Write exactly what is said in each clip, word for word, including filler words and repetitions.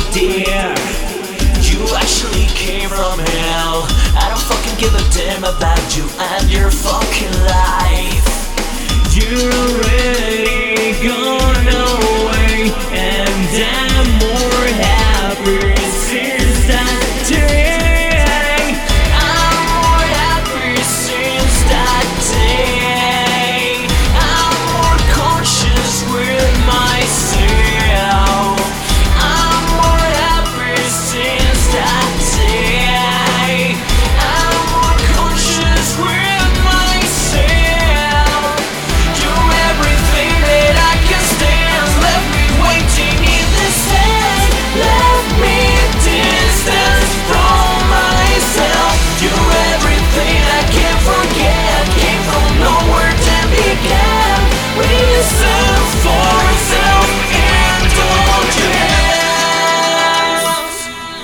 dear. You actually came from hell. I don't fucking give a damn about you and your fucking life. You're already gone away, and I'm more happy since that day. I'm more happy since that day. I'm more conscious with myself. I'm more happy since that day. I'm more conscious with myself. You're everything that I can stand. Left me waiting in the sand. Left me distance from myself. You're everything I can't forget. Came from nowhere then began. We self for self-indulgence.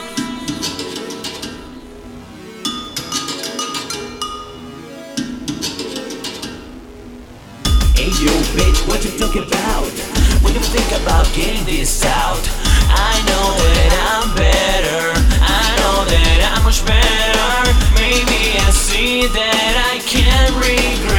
Hey yo bitch, what you talk about? When you think about getting this out, I know that I'm better. I know that I'm much better. Maybe I see that I can't regret.